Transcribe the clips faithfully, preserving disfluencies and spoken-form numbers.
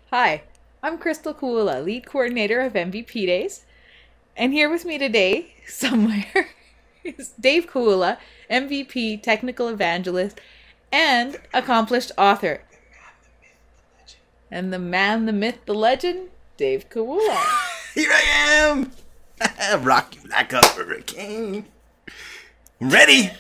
Hi, I'm Crystal Kuula, lead coordinator of M V P Days. And here with me today, somewhere, is Dave Kuula, M V P technical evangelist and accomplished author. And the man, the myth, the legend, Dave Kuula. Here I am! Rock you like a hurricane. Ready?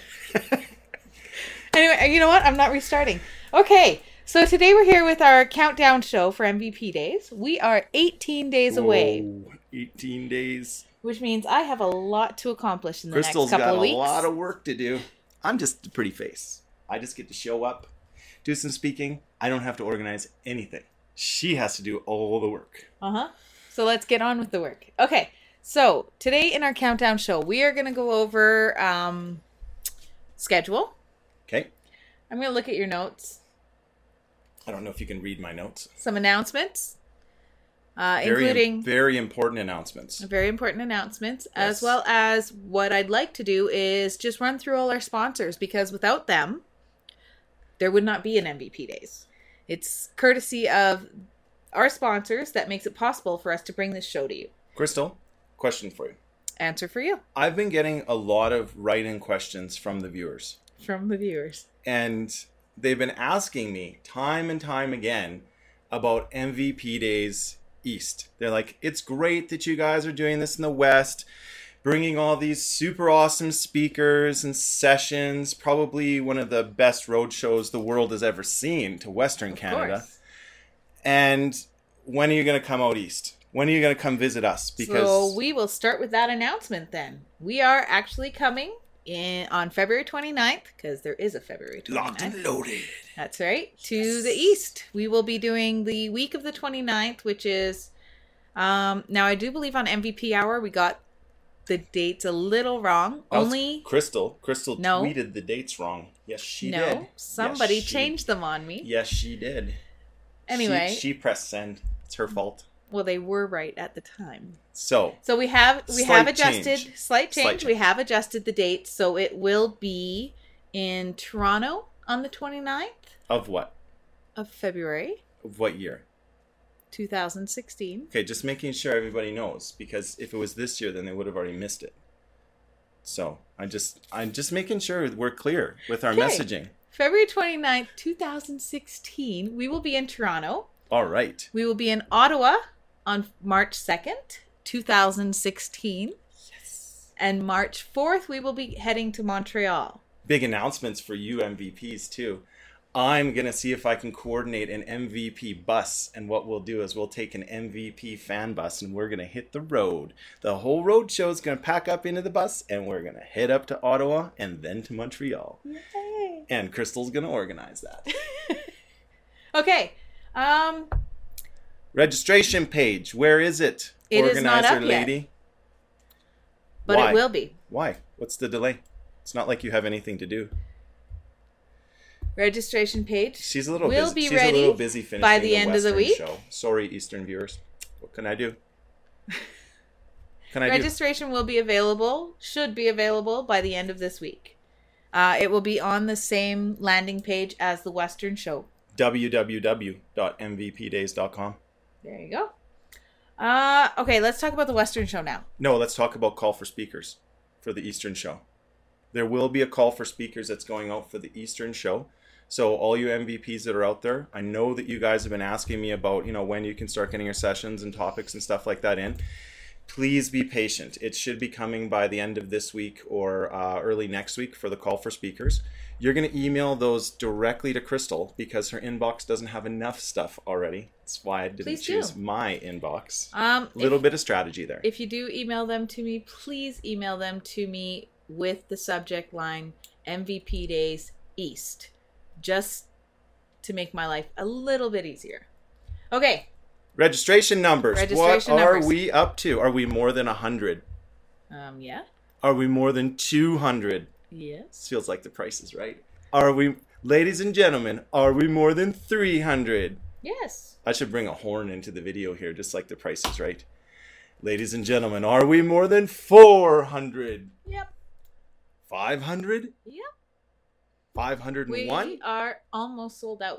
Anyway, you know what? I'm not restarting. Okay, so today we're here with our countdown show for M V P Days. We are eighteen days away. Whoa, eighteen days. Which means I have a lot to accomplish in the Crystal's next couple got of weeks. a lot of work to do. I'm just a pretty face. I just get to show up, do some speaking. I don't have to organize anything. She has to do all the work. Uh-huh. So let's get on with the work. Okay, so today in our countdown show, we are going to go over um, schedule. Okay. I'm going to look at your notes. I don't know if you can read my notes. Some announcements, uh, Very, including very important announcements. very important announcements, Yes. as well as what I'd like to do is just run through all our sponsors, because without them, there would not be an M V P Days. It's courtesy of our sponsors that makes it possible for us to bring this show to you. Crystal, question for you. Answer for you I've been getting a lot of write-in questions from the viewers. from the viewers. And they've been asking me time and time again about M V P Days East. They're like, it's great that you guys are doing this in the West, bringing all these super awesome speakers and sessions, probably one of the best road shows the world has ever seen to Western Of Canada. course. And when are you going to come out East? When are you going to come visit us? Because So we will start with that announcement then. We are actually coming in on February twenty-ninth, because there is a February locked twenty-ninth. and loaded. That's right. To the east. We will be doing the week of the twenty-ninth, which is, um, now I do believe on M V P Hour we got the dates a little wrong. Oh, Only, Crystal. Crystal No. tweeted the dates wrong. Yes, she no, did. somebody Yes, she- changed them on me. Yes, she did. Anyway. She, she pressed send. It's her fault. Well, they were right at the time. So, So we have we Slight have adjusted change. slight change. Slight We change. have adjusted the date, so it will be in Toronto on the twenty-ninth of what? of February Of what year? two thousand sixteen. Okay, just making sure everybody knows, because if it was this year, then they would have already missed it. So, I just, I'm just making sure we're clear with our Okay. messaging. February twenty-ninth, two thousand sixteen. We will be in Toronto. All right. We will be in Ottawa on March second, two thousand sixteen. Yes. And March fourth, we will be heading to Montreal. Big announcements for you M V Ps too. I'm going to see if I can coordinate an M V P bus. And what we'll do is we'll take an M V P fan bus and we're going to hit the road. The whole road show is going to pack up into the bus and we're going to head up to Ottawa and then to Montreal. Yay. And Crystal's going to organize that. Okay. Um, Registration page. Where is it? It is not up yet. lady. but Why? it will be. Why? What's the delay? It's not like you have anything to do. Registration page. She's a little will busy. be She's ready a little busy finishing by the end of the Western week. show. Sorry, Eastern viewers. What can I do? Can I do? Registration will be available, should be available by the end of this week. Uh, it will be on the same landing page as the Western show. w w w dot m v p days dot com. There you go. Uh, okay, let's talk about the Western show now. No, let's talk about call for speakers for the Eastern show. There will be a call for speakers that's going out for the Eastern show. So all you M V Ps that are out there, I know that you guys have been asking me about, you know, when you can start getting your sessions and topics and stuff like that in. Please be patient. It should be coming by the end of this week or uh, early next week for the call for speakers. You're going to email those directly to Crystal because her inbox doesn't have enough stuff already. That's why I didn't Please choose do. my inbox. Um, A little if, bit of strategy there. if you do email them to me, please email them to me with the subject line M V P Days East, just to make my life a little bit easier. Okay. Registration numbers. Registration what are numbers. we up to? Are we more than one hundred? Um, yeah. Are we more than two hundred? Yes. This feels like the price is right. Are we, ladies and gentlemen, are we more than three hundred? Yes. I should bring a horn into the video here, just like the price is right. Ladies and gentlemen, are we more than four hundred? Yep. five hundred? Yep. five hundred one? We are almost sold out.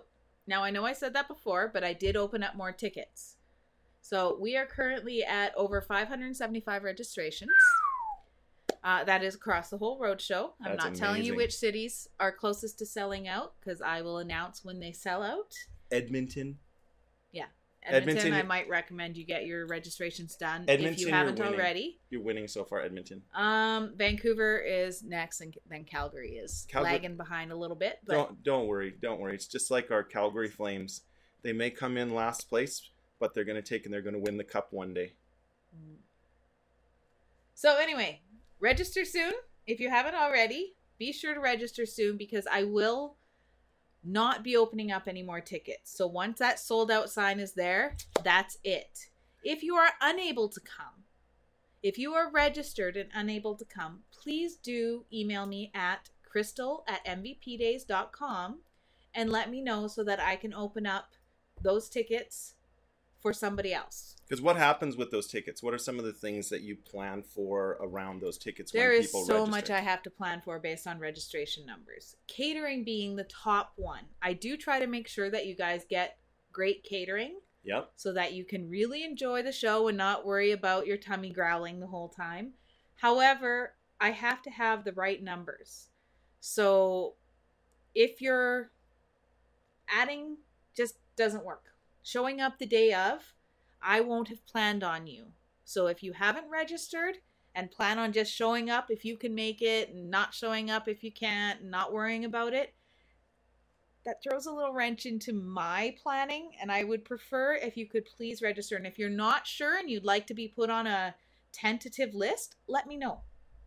Now, I know I said that before, but I did open up more tickets. So we are currently at over five hundred seventy-five registrations. Uh, that is across the whole roadshow. I'm That's not telling you amazing. which cities are closest to selling out because I will announce when they sell out. Edmonton. Yeah. Edmonton, Edmonton- I might recommend you get your registrations done if Edmonton, you you're haven't winning. already. You're winning so far, Edmonton. Um, Vancouver is next, and then Calgary is Calgary- lagging behind a little bit. But Don't don't worry, don't worry. It's just like our Calgary Flames. They may come in last place, but they're going to take and they're going to win the cup one day. So anyway, register soon. If you haven't already, be sure to register soon because I will not be opening up any more tickets. So once that sold out sign is there, that's it. If you are unable to come, if you are registered and unable to come, please do email me at crystal at m v p days dot com and let me know so that I can open up those tickets for somebody else. Because what happens with those tickets? What are some of the things that you plan for around those tickets There when is people so register? much I have to plan for based on registration numbers. Catering being the top one. I do try to make sure that you guys get great catering Yep. so that you can really enjoy the show and not worry about your tummy growling the whole time. However, I have to have the right numbers. So if you're adding, just doesn't work. Showing up the day of, I won't have planned on you. So if you haven't registered and plan on just showing up if you can make it and not showing up if you can't and not worrying about it, that throws a little wrench into my planning, and I would prefer if you could please register. And if you're not sure and you'd like to be put on a tentative list, let me know.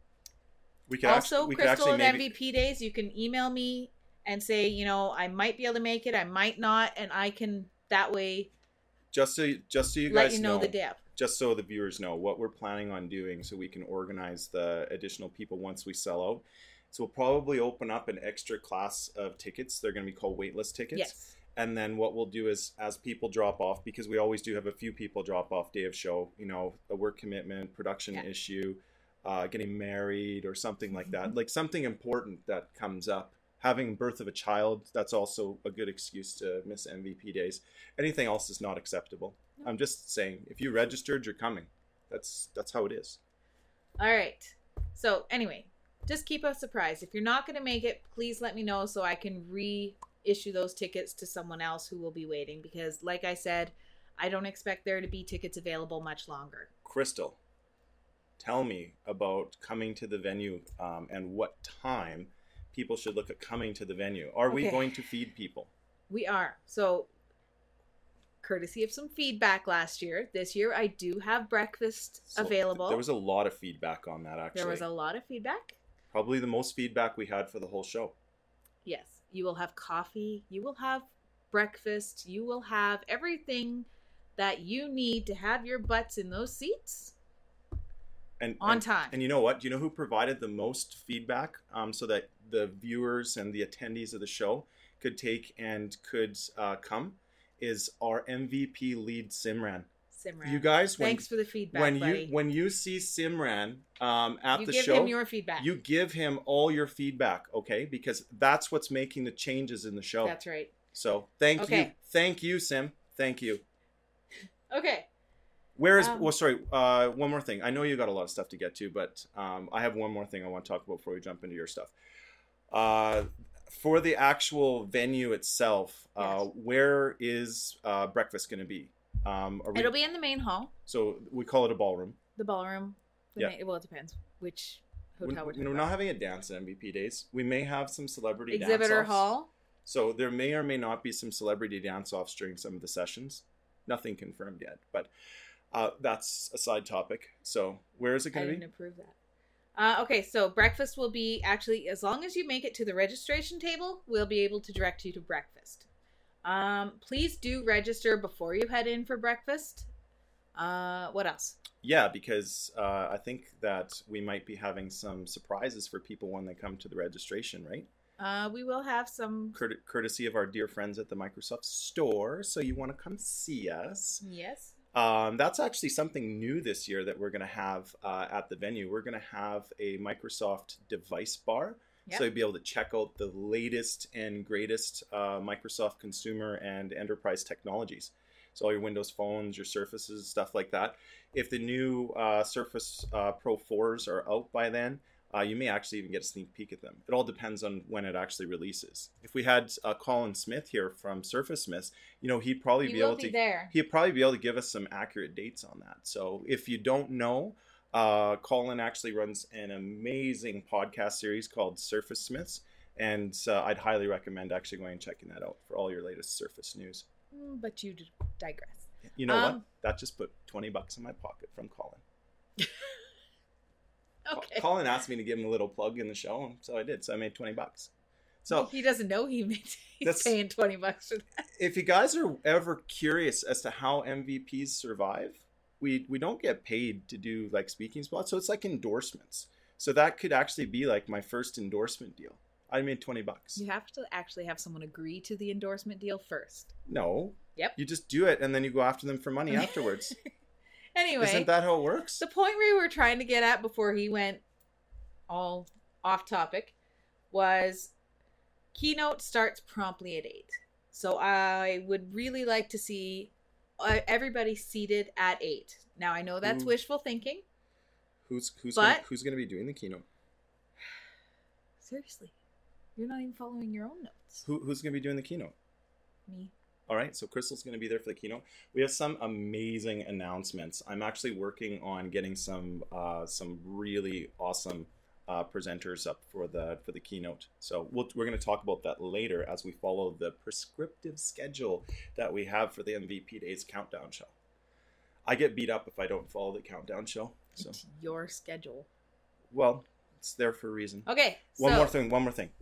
We can Also, actually, we can Crystal actually at maybe, M V P Days, you can email me and say, you know, I might be able to make it, I might not, and I can that way just so just so you let guys you know, the day of. just so the viewers know what we're planning on doing so we can organize the additional people once we sell out. So we'll probably open up an extra class of tickets. They're going to be called waitlist tickets. Yes. And then what we'll do is as people drop off, because we always do have a few people drop off day of show, you know, a work commitment, production Yeah. issue, uh, getting married or something like that, like something important that comes up. Having birth of a child, that's also a good excuse to miss M V P days. Anything else is not acceptable. I'm just saying, if you registered, you're coming. That's that's how it is. All right. So anyway, just keep us surprised. If you're not going to make it, please let me know so I can reissue those tickets to someone else who will be waiting. Because like I said, I don't expect there to be tickets available much longer. Crystal, tell me about coming to the venue um, and what time people should look at coming to the venue. Are we Okay. going to feed people? We are. So, courtesy of some feedback last year, this year I do have breakfast So available. There was a lot of feedback on that, actually. There was a lot of feedback. Probably the most feedback we had for the whole show. Yes. You will have coffee. You will have breakfast. You will have everything that you need to have your butts in those seats And, on and, time. And you know what? Do you know who provided the most feedback um, so that the viewers and the attendees of the show could take and could uh, come? Is our M V P lead Simran. Simran. You guys, when, Thanks for the feedback, when buddy. you when you see Simran um, at You the give show, him your feedback. you give him all your feedback, okay? Because that's what's making the changes in the show. That's right. So thank Okay. you, thank you, Sim, thank you. Okay. Where is? Um, well, sorry. Uh, one more thing. I know you got a lot of stuff to get to, but um, I have one more thing I want to talk about before we jump into your stuff. Uh, for the actual venue itself, uh, Yes. where is uh, breakfast going to be? Um, are we, It'll be in the main hall, so we call it a ballroom. the ballroom. The Yeah. main, well, it depends which We, hotel we're we're talking not about. having a dance at M V P days. We may have some celebrity Exhibitor dance-offs. hall. So there may or may not be some celebrity dance-offs during some of the sessions. Nothing confirmed yet, but uh, that's a side topic. So where is it I going to didn't be? approve that. Uh, okay, so breakfast will be actually, as long as you make it to the registration table, we'll be able to direct you to breakfast. Um, please do register before you head in for breakfast. Uh, what else? Yeah, because uh, I think that we might be having some surprises for people when they come to the registration, right? Uh, we will have some. Court- courtesy of our dear friends at the Microsoft Store. So you want to come see us. Yes. Um, that's actually something new this year that we're going to have uh, at the venue. We're going to have a Microsoft device bar Yep. So you'll be able to check out the latest and greatest uh, Microsoft consumer and enterprise technologies. So all your Windows phones, your Surfaces, stuff like that. If the new uh, Surface uh, Pro fours are out by then, uh, you may actually even get a sneak peek at them. It all depends on when it actually releases. If we had uh, Colin Smith here from Surface Smiths, you know, he'd probably He be will able be to there. he'd probably be able to give us some accurate dates on that. So if you don't know, uh, Colin actually runs an amazing podcast series called Surface Smiths, and uh, I'd highly recommend actually going and checking that out for all your latest Surface news. Mm, But you d- digress. You know Um, what? That just put twenty bucks in my pocket from Colin. Okay. Colin asked me to give him a little plug in the show, and so I did. So I made twenty bucks. So He doesn't know he made, he's That's- paying twenty bucks for that. if you guys are ever curious as to how M V Ps survive, we we don't get paid to do like speaking spots, so it's like endorsements. So that could actually be like my first endorsement deal. I made twenty bucks. You have to actually have someone agree to the endorsement deal first. No. Yep. You just do it and then you go after them for money afterwards. Anyway, Isn't that how it works? the point we were trying to get at before he went all off topic was keynote starts promptly at eight. So I would really like to see uh, everybody seated at eight. Now I know that's Ooh. wishful thinking. Who's who's But- gonna, who's going to be doing the keynote? Seriously, you're not even following your own notes. Who who's going to be doing the keynote? Me. All right, so Crystal's going to be there for the keynote. We have some amazing announcements. I'm actually working on getting some uh, some really awesome uh, presenters up for the for the keynote. So we'll, we're going to talk about that later as we follow the prescriptive schedule that we have for the M V P Days countdown show. I get beat up if I don't follow the countdown show. So It's your schedule. well, it's there for a reason. Okay. One so, more thing. One more thing.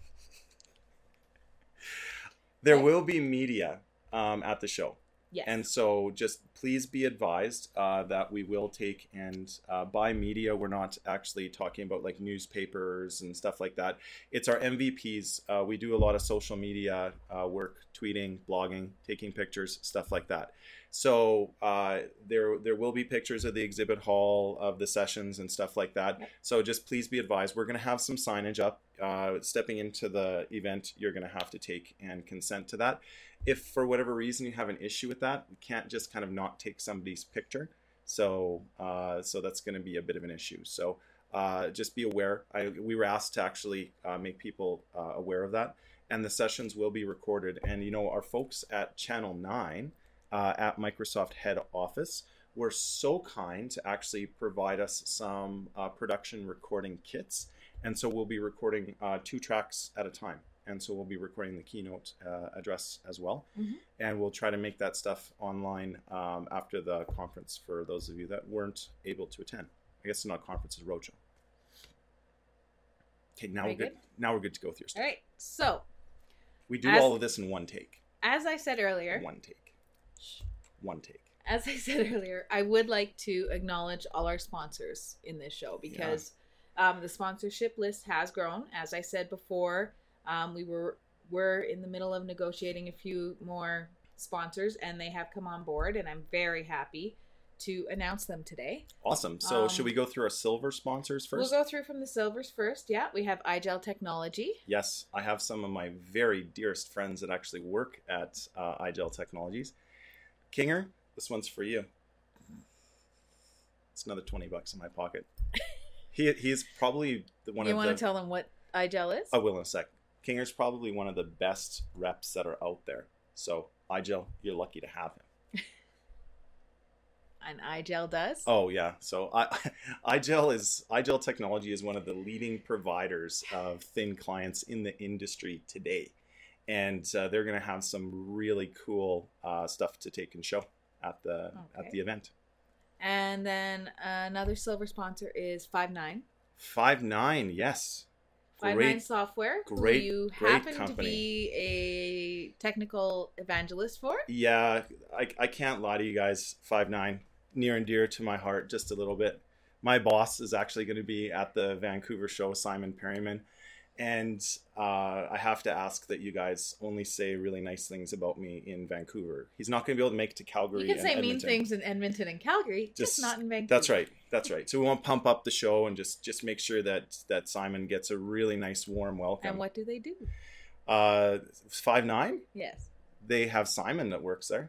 There Okay. will be media um, at the show. Yes. And so just please be advised uh, that we will take and uh, by media, we're not actually talking about like newspapers and stuff like that. It's our M V Ps. Uh, we do a lot of social media uh, work, tweeting, blogging, taking pictures, stuff like that. So uh, there there will be pictures of the exhibit hall, of the sessions and stuff like that. Yep. So just please be advised, we're going to have some signage up. Uh, stepping into the event, you're going to have to take and consent to that. If for whatever reason you have an issue with that, we can't just kind of not take somebody's picture. So uh, so that's going to be a bit of an issue. So uh, just be aware. I, we were asked to actually uh, make people uh, aware of that. And the sessions will be recorded. And, you know, our folks at Channel nine uh, at Microsoft head office were so kind to actually provide us some uh, production recording kits. And so we'll be recording uh, two tracks at a time. And so we'll be recording the keynote uh, address as well. Mhm. And we'll try to make that stuff online um, after the conference for those of you that weren't able to attend. I guess it's not a conference, it's a roadshow. Okay, now Very we're good. good. Now we're good to go with your stuff. All right. So, We do As- all of this in one take. as I said earlier, One take. One take. as I said earlier, I would like to acknowledge all our sponsors in this show because um, the sponsorship list has grown. As I said before, um, we were we're in the middle of negotiating a few more sponsors, and they have come on board, and I'm very happy to announce them today. Awesome. So Um, should we go through our silver sponsors first? We'll go through from the silvers first. Yeah, we have iGel Technology. Yes, I have some of my very dearest friends that actually work at uh, iGel Technologies. Kinger, this one's for you. It's another twenty bucks in my pocket. He he's probably the one you of want the. to tell them what iGel is? I will in a sec. Kinger's probably one of the best reps that are out there. So iGel, you're lucky to have him. And iGel does? Oh yeah. So I, iGel is iGel Technology is one of the leading providers of thin clients in the industry today, and uh, they're going to have some really cool uh, stuff to take and show at the Okay. at the event. And then another silver sponsor is Five Nine. Five Nine, yes, Five great. Nine Software, great- who you great happen to company. be a technical evangelist for. Yeah, I I can't lie to you guys. Five Nine, near and dear to my heart, just a little bit. My boss is actually going to be at the Vancouver show, Simon Perryman. And uh, I have to ask that you guys only say really nice things about me in Vancouver. He's not going to be able to make it to Calgary. You can and say Edmonton. mean things in Edmonton and Calgary, just, just not in Vancouver. That's right. That's right. So we want to pump up the show and just just make sure that that Simon gets a really nice warm welcome. And what do they do? Uh, five nine. Yes. They have Simon that works there.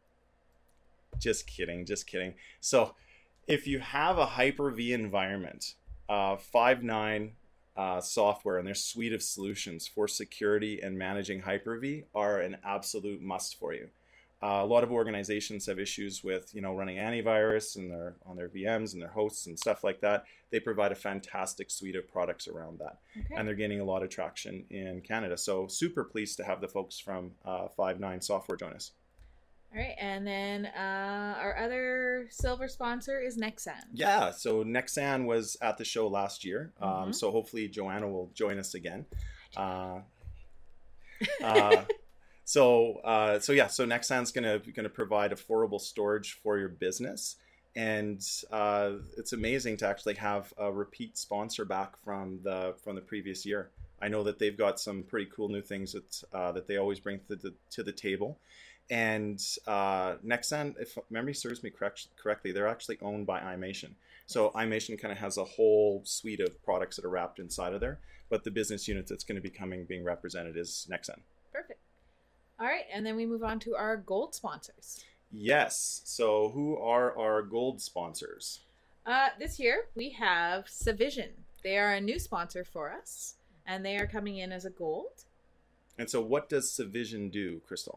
Just kidding. Just kidding. So if you have a Hyper-V environment, uh, five nine. Uh, software and their suite of solutions for security and managing Hyper-V are an absolute must for you. Uh, a lot of organizations have issues with, you know, running antivirus and their on their V Ms and their hosts and stuff like that. They provide a fantastic suite of products around that, okay. And they're gaining a lot of traction in Canada. So super pleased to have the folks from uh, five nine Software join us. All right, and then uh, our other silver sponsor is Nexan. Yeah, so Nexan was at the show last year, um, mm-hmm. so hopefully Joanna will join us again. Uh, uh, so, uh, so yeah, so Nexan's gonna gonna provide affordable storage for your business, and uh, it's amazing to actually have a repeat sponsor back from the from the previous year. I know that they've got some pretty cool new things that uh, that they always bring to the to the table. And uh, Nexan, if memory serves me correct, correctly, they're actually owned by iMation. So iMation kind of has a whole suite of products that are wrapped inside of there. But the business unit that's going to be coming, being represented is Nexan. Perfect. All right, and then we move on to our gold sponsors. Yes. So who are our gold sponsors? Uh, this year we have Savision. They are a new sponsor for us, and they are coming in as a gold. And so what does Savision do, Crystal?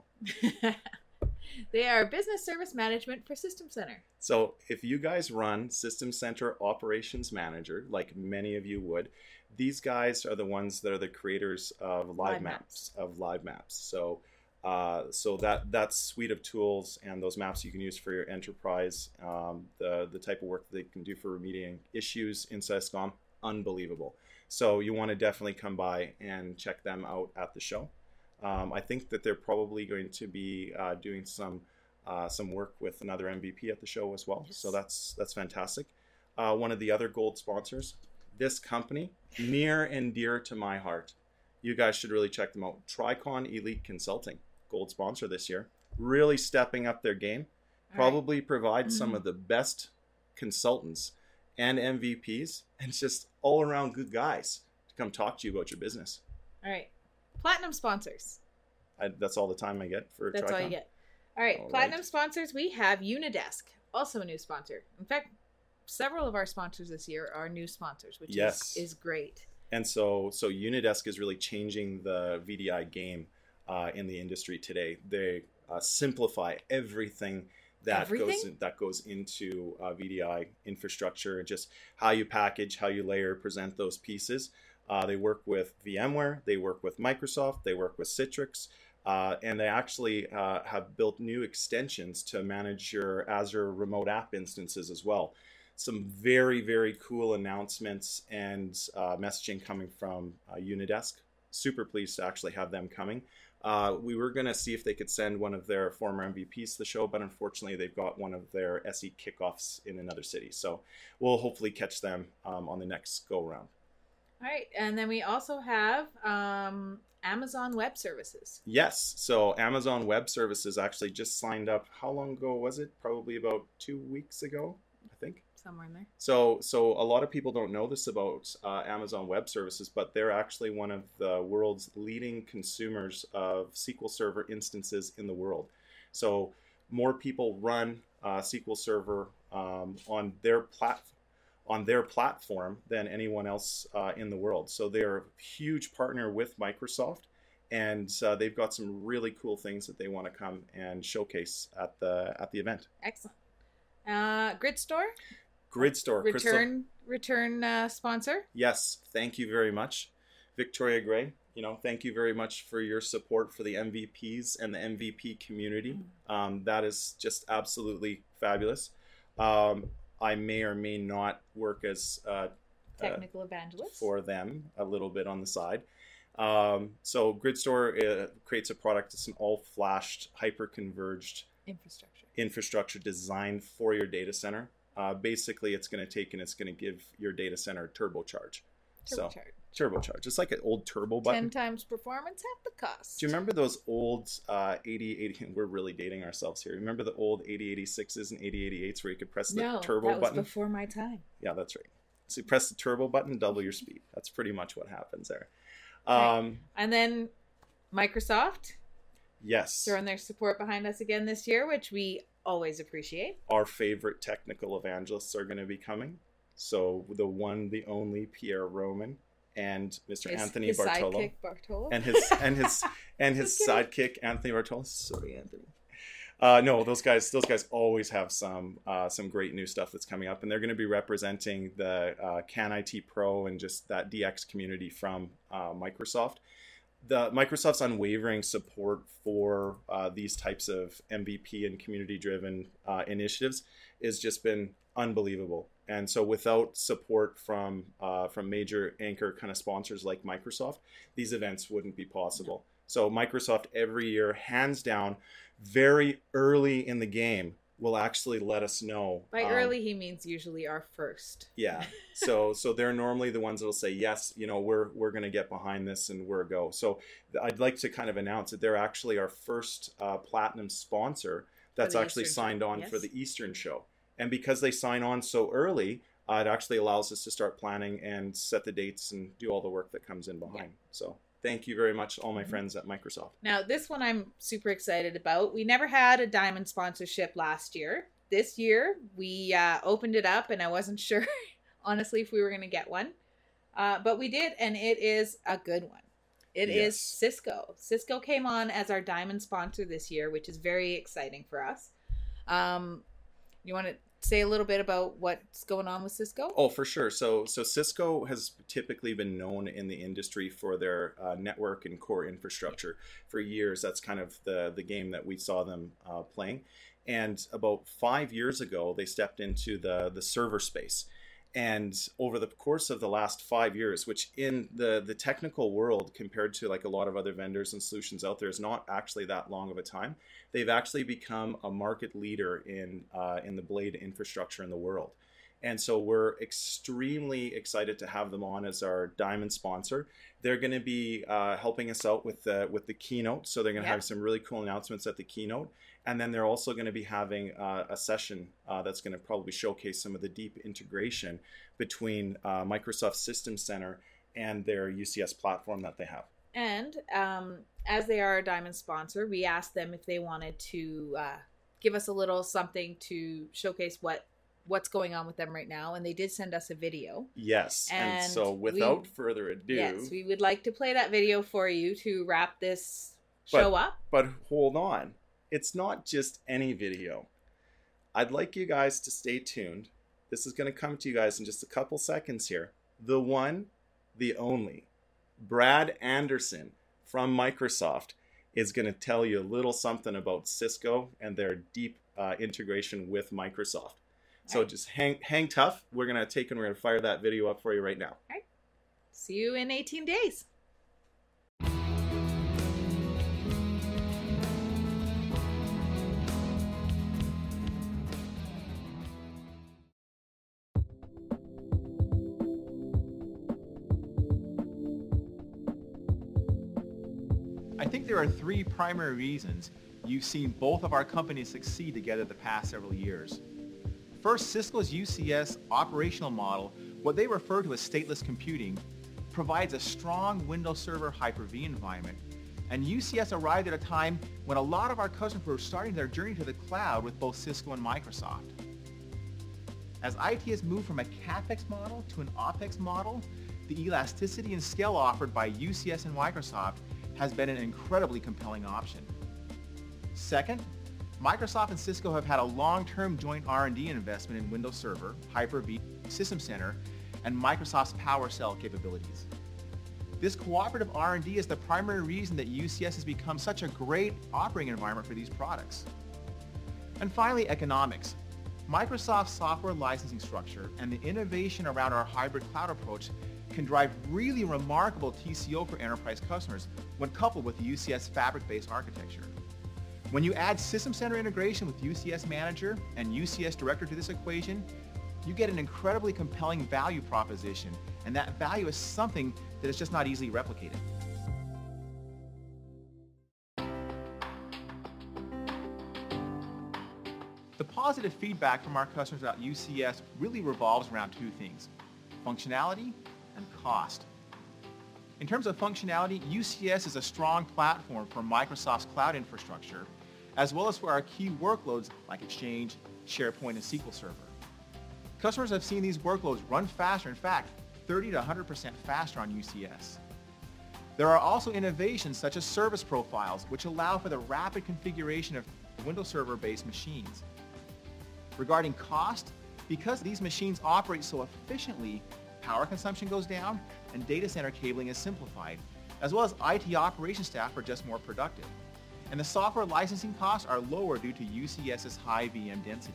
They are business service management for System Center. So if you guys run System Center Operations Manager, like many of you would, these guys are the ones that are the creators of Live, Live Maps, Maps, of Live Maps. So uh, so that that suite of tools and those maps you can use for your enterprise, um, the, the type of work that they can do for remediating issues inside SCOM, unbelievable. So you want to definitely come by and check them out at the show. Um, I think that they're probably going to be uh, doing some uh, some work with another M V P at the show as well. Yes. So that's that's fantastic. Uh, one of the other gold sponsors, this company, near and dear to my heart. You guys should really check them out. Tricon Elite Consulting, gold sponsor this year. Really stepping up their game. All probably right. provide mm-hmm. some of the best consultants and M V Ps, and it's just all around good guys to come talk to you about your business. All right. Platinum sponsors. I, that's all the time I get for That's Tricon. all you get. All right. All Platinum right. sponsors, we have Unidesk, also a new sponsor. In fact, several of our sponsors this year are new sponsors, which yes. is, is great. And so, so Unidesk is really changing the V D I game uh, in the industry today. They uh, simplify everything that everything? goes that goes into uh, V D I infrastructure, and just how you package, how you layer, present those pieces. Uh, they work with VMware, they work with Microsoft, they work with Citrix, uh, and they actually uh, have built new extensions to manage your Azure remote app instances as well. Some very, very cool announcements and uh, messaging coming from uh, Unidesk. Super pleased to actually have them coming. Uh, we were going to see if they could send one of their former M V Ps to the show, but unfortunately they've got one of their S E kickoffs in another city. So we'll hopefully catch them um, on the next go round. All right. And then we also have um, Amazon Web Services. Yes. So Amazon Web Services actually just signed up. How long ago was it? Probably about two weeks ago, I think. Somewhere in there. So, so a lot of people don't know this about uh, Amazon Web Services, but they're actually one of the world's leading consumers of S Q L Server instances in the world. So more people run uh, S Q L Server um, on their platform. on their platform than anyone else uh, in the world. So they're a huge partner with Microsoft, and uh, they've got some really cool things that they want to come and showcase at the at the event. Excellent. Uh, GridStore? GridStore. Return, Crystal. return uh, sponsor? Yes, thank you very much. Victoria Gray, you know, thank you very much for your support for the M V Ps and the M V P community. Mm. Um, that is just absolutely fabulous. Um, I may or may not work as uh, technical uh, evangelist for them a little bit on the side. Um, so GridStore uh, creates a product that's an all-flashed, hyper-converged infrastructure infrastructure designed for your data center. Uh, basically, it's going to take and it's going to give your data center turbocharge. Turbocharge. So, Turbocharged. It's like an old turbo button. Ten times performance, half the cost. Do you remember those old uh, eighty eighty? We're really dating ourselves here. Remember the old eighty eighty-sixes and eighty eighty-eights where you could press the no, turbo that was button? before my time. Yeah, that's right. So you press the turbo button, double your speed. That's pretty much what happens there. Um, right. And then Microsoft. Yes. Throwing their support behind us again this year, which we always appreciate. Our favorite technical evangelists are going to be coming. So the one, the only Pierre Roman and Mister His, Anthony his Bartolo. Sidekick Bartolo. And his and his and his sidekick Anthony Bartolo. Sorry, Anthony. Uh, no, those guys. Those guys always have some uh, some great new stuff that's coming up, and they're going to be representing the uh, Can I T Pro and just that D X community from uh, Microsoft. The Microsoft's unwavering support for uh, these types of M V P and community-driven uh, initiatives has just been unbelievable. And so, without support from uh, from major anchor kind of sponsors like Microsoft, these events wouldn't be possible. So, Microsoft every year, hands down, very early in the game, will actually let us know. By um, early, he means usually our first. Yeah. So so they're normally the ones that'll say, yes, you know, we're we're going to get behind this and we're a go. So I'd like to kind of announce that they're actually our first uh, platinum sponsor that's actually Eastern signed show. on Yes. for the Eastern show. And because they sign on so early, uh, it actually allows us to start planning and set the dates and do all the work that comes in behind. Yeah. So thank you very much, all my mm-hmm. friends at Microsoft. Now, this one I'm super excited about. We never had a diamond sponsorship last year. This year, we uh, opened it up, and I wasn't sure, honestly, if we were going to get one. Uh, but we did, and it is a good one. It Yes. is Cisco. Cisco came on as our diamond sponsor this year, which is very exciting for us. Um, you want to say a little bit about what's going on with Cisco? Oh, for sure. So, so Cisco has typically been known in the industry for their uh, network and core infrastructure for years. That's kind of the the game that we saw them uh, playing. And about five years ago, they stepped into the the server space. And over the course of the last five years, which in the, the technical world, compared to like a lot of other vendors and solutions out there, is not actually that long of a time, they've actually become a market leader in uh, in the blade infrastructure in the world. And so we're extremely excited to have them on as our diamond sponsor. They're going to be uh, helping us out with the with the keynote. So they're going to Yep. have some really cool announcements at the keynote. And then they're also going to be having uh, a session uh, that's going to probably showcase some of the deep integration between uh, Microsoft System Center and their U C S platform that they have. And um, as they are a diamond sponsor, we asked them if they wanted to uh, give us a little something to showcase what what's going on with them right now, and they did send us a video. Yes, and, And so without we- further ado, Yes, we would like to play that video for you to wrap this But- show up. but hold on, it's not just any video. I'd like you guys to stay tuned. This is going to come to you guys in just a couple seconds here. The one, the only, Brad Anderson from Microsoft is going to tell you a little something about Cisco and their deep uh, integration with Microsoft. So Right. just hang hang tough. We're going to take and we're going to fire that video up for you right now. See you in eighteen days. I think there are three primary reasons you've seen both of our companies succeed together the past several years. First, Cisco's U C S operational model, what they refer to as stateless computing, provides a strong Windows Server Hyper-V environment. And U C S arrived at a time when a lot of our customers were starting their journey to the cloud with both Cisco and Microsoft. As I T has moved from a CapEx model to an OpEx model, the elasticity and scale offered by U C S and Microsoft has been an incredibly compelling option. Second, Microsoft and Cisco have had a long-term joint R and D investment in Windows Server, Hyper-V, System Center, and Microsoft's PowerShell capabilities. This cooperative R and D is the primary reason that U C S has become such a great operating environment for these products. And finally, economics. Microsoft's software licensing structure and the innovation around our hybrid cloud approach can drive really remarkable T C O for enterprise customers when coupled with the U C S fabric-based architecture. When you add System Center integration with U C S Manager and U C S Director to this equation, you get an incredibly compelling value proposition, and that value is something that is just not easily replicated. The positive feedback from our customers about U C S really revolves around two things: functionality and cost. In terms of functionality, U C S is a strong platform for Microsoft's cloud infrastructure, as well as for our key workloads like Exchange, SharePoint, and S Q L Server. Customers have seen these workloads run faster, in fact, thirty to one hundred percent faster on U C S. There are also innovations such as service profiles, which allow for the rapid configuration of Windows Server-based machines. Regarding cost, because these machines operate so efficiently, power consumption goes down and data center cabling is simplified, as well as I T operations staff are just more productive. And the software licensing costs are lower due to UCS's high V M density.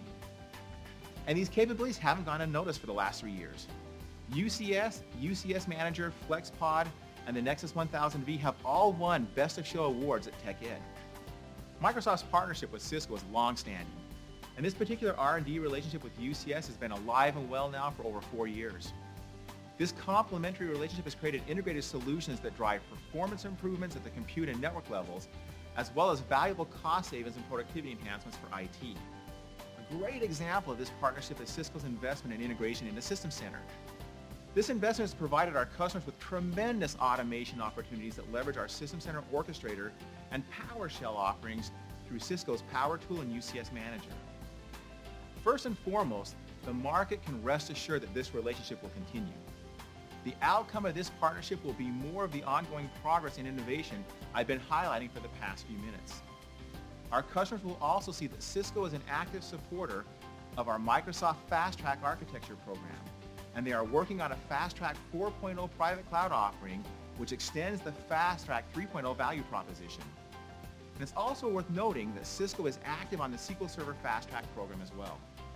And these capabilities haven't gone unnoticed for the last three years. U C S, U C S Manager, FlexPod, and the Nexus one thousand V have all won Best of Show awards at TechEd. Microsoft's partnership with Cisco is long-standing, and this particular R and D relationship with U C S has been alive and well now for over four years. This complementary relationship has created integrated solutions that drive performance improvements at the compute and network levels, as well as valuable cost savings and productivity enhancements for I T. A great example of this partnership is Cisco's investment and integration into System Center. This investment has provided our customers with tremendous automation opportunities that leverage our System Center Orchestrator and PowerShell offerings through Cisco's PowerTool and U C S Manager. First and foremost, the market can rest assured that this relationship will continue. The outcome of this partnership will be more of the ongoing progress and innovation I've been highlighting for the past few minutes. Our customers will also see that Cisco is an active supporter of our Microsoft Fast Track Architecture program, and they are working on a Fast Track four point oh private cloud offering, which extends the Fast Track three point oh value proposition. And it's also worth noting that Cisco is active on the S Q L Server Fast Track program as well.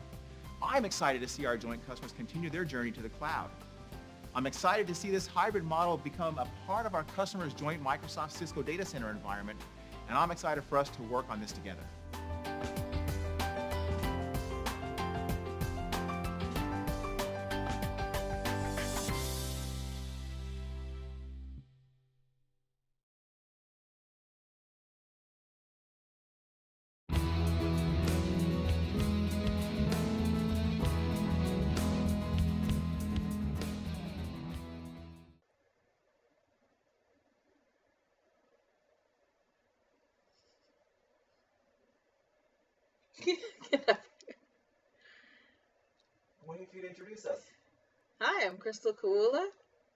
I'm excited to see our joint customers continue their journey to the cloud. I'm excited to see this hybrid model become a part of our customers' joint Microsoft Cisco data center environment, and I'm excited for us to work on this together. Get up. I'm waiting for you to introduce us. Hi, I'm Crystal Kawula.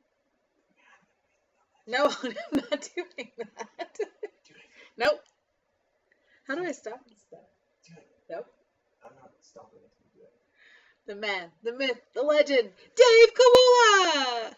No, I'm not doing that. Nope. How do I stop? Nope. I'm not stopping it. Do it. The man, the myth, the legend, Dave Kawula!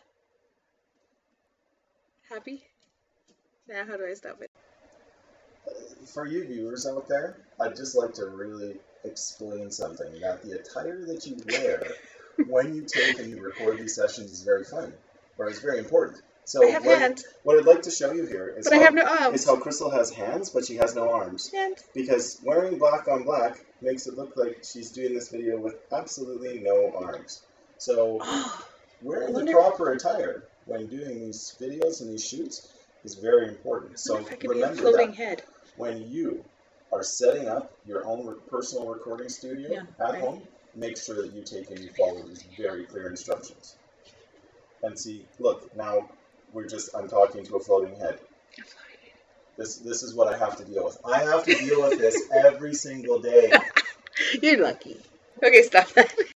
Happy? Now how do I stop it? For you viewers out there, I'd just like to really explain something, that the attire that you wear when you take and you record these sessions is very fun, or is very important. So I have what, hands. what I'd like to show you here is But how, I have no arms. is how Crystal has hands, but she has no arms. Hands. Because wearing black on black makes it look like she's doing this video with absolutely no arms. So wearing the proper attire when doing these videos and these shoots is very important. So I could be a remember floating that. head. When you are setting up your own re- personal recording studio Yeah, at right. home, make sure that you take and you follow these very clear instructions. And see, look, now we're just, I'm talking to a floating head. This, this is what I have to deal with. I have to deal with this every single day. You're lucky. Okay, stop that.